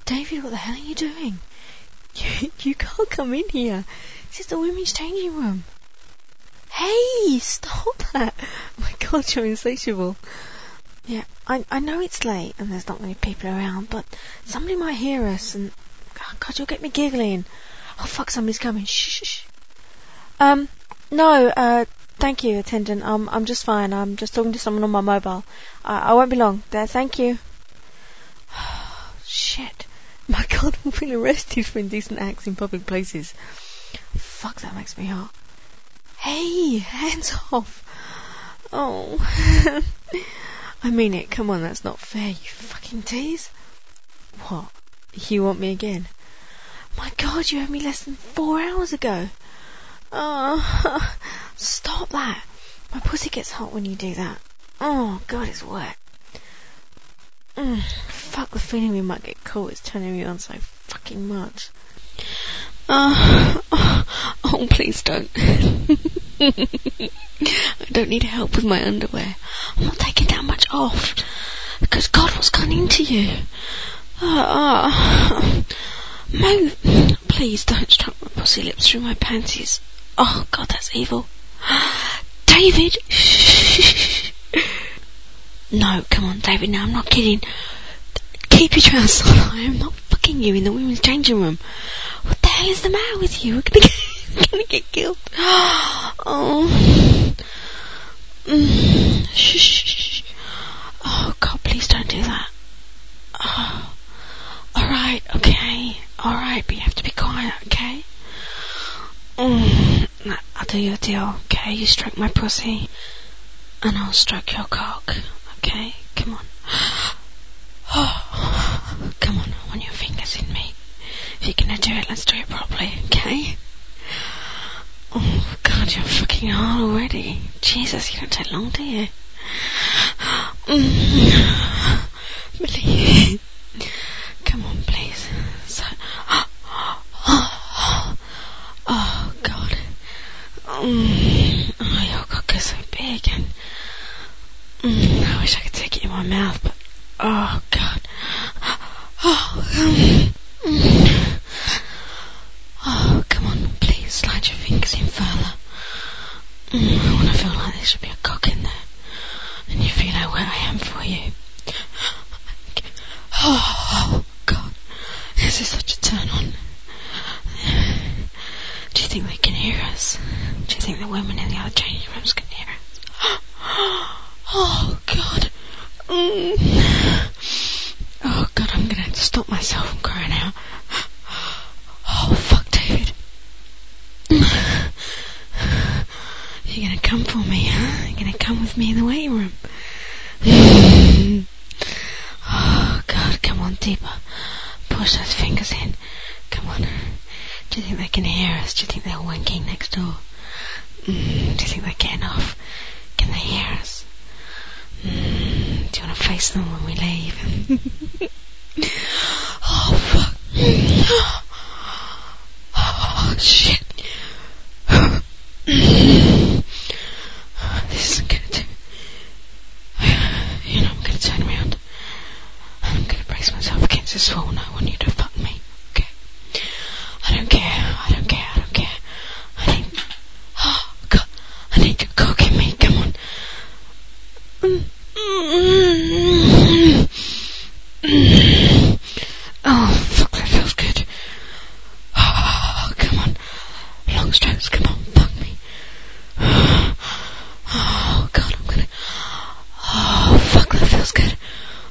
David, what the hell are you doing? You can't come in here. This is the women's changing room. Hey, stop that. Oh my God, you're insatiable. Yeah, I know it's late and there's not many people around, but somebody might hear us and... Oh God, you'll get me giggling. Oh fuck, somebody's coming. Shh. No, thank you, attendant. I'm just fine. I'm just talking to someone on my mobile. I won't be long. Thank you. Shit. My God, I'm being arrested for indecent acts in public places. Fuck, that makes me hot. Hey, hands off. Oh. I mean it. Come on, that's not fair, you fucking tease. What? You want me again? My God, you had me less than 4 hours ago. Oh, stop that. My pussy gets hot when you do that. Oh, God, it's wet. Fuck, the feeling we might get caught is turning me on so fucking much. Oh, please don't. I don't need help with my underwear. I'm not taking that much off. Because God, what's gone into you? Move. Please don't stroke my pussy lips through my panties. Oh, God, that's evil. David! Shh. No, come on, David, no, I'm not kidding. Keep your trousers on. I am not fucking you in the women's changing room. What the hell is the matter with you? We're gonna get killed. Oh. Shh. Oh, God, please don't do that. Oh. Alright, okay. Alright, but you have to be quiet, okay? I'll do your deal, okay? You stroke my pussy, and I'll stroke your cock, okay? Come on. Oh, come on, I want your fingers in me. If you're gonna do it, let's do it properly, okay? Oh, God, you're fucking hard already. Jesus, you don't take long, do you? Billy. Come on, please. Oh, God. Oh, your cock is so big, and I wish I could take it in my mouth, but oh, God. Oh, come on, please slide your fingers in further. I want to feel like there should be a cock in there, and you feel how wet I am for you. Oh, God. This is such a turn on. Do you think they can hear us? Do you think the women in the other changing rooms can hear us? Oh, God. Oh, God, I'm going to have to stop myself from crying out. Oh, fuck, David. You're going to come for me, huh? You're going to come with me in the waiting room. Oh, God, come on, deeper. Push those fingers in. Come on. Do you think they can hear us? Do you think they're wanking next door? Do you think they're getting off? Can they hear us? Do you want to face them when we leave? Oh, fuck. Oh, shit. This isn't gonna do. You know, I'm gonna turn around. And I'm gonna brace myself against this wall, and I want you to fuck me. Okay? I don't care. Oh, God. I need your cock in me. Come on. Oh, fuck, that feels good. Oh, come on. Long strokes, come on, fuck me. Oh, God, I'm gonna... Oh, fuck, that feels good.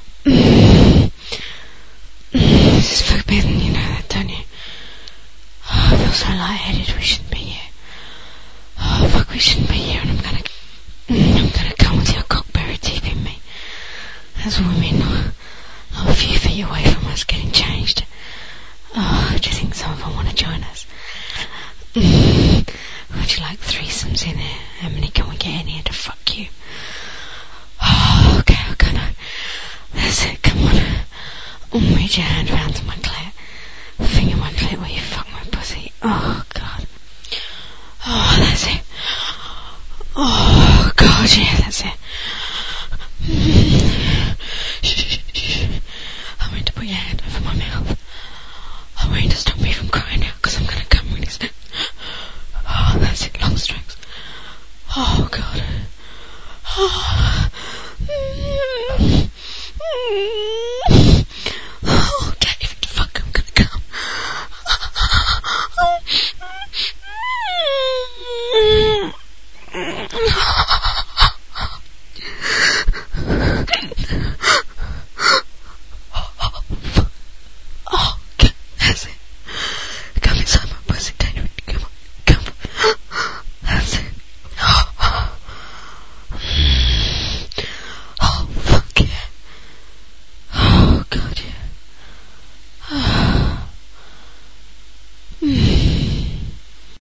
This is forbidden, you know that, don't you? Oh, I feel so lightheaded, we shouldn't be here. Oh, fuck, we shouldn't be here, and I'm gonna come with your cock buried deep in me. As women, a few feet away from us getting changed. Oh, do you think some of them want to join us? Would you like threesomes in here? How many can we get in here to fuck you? Oh, okay, I'm gonna... That's it, come on. Reach your hand round to my clit. Finger my clit where you fuck my pussy. Oh, God. Oh, that's it. Oh, God, yeah, that's it. Shh. I meant to put your hand over my mouth.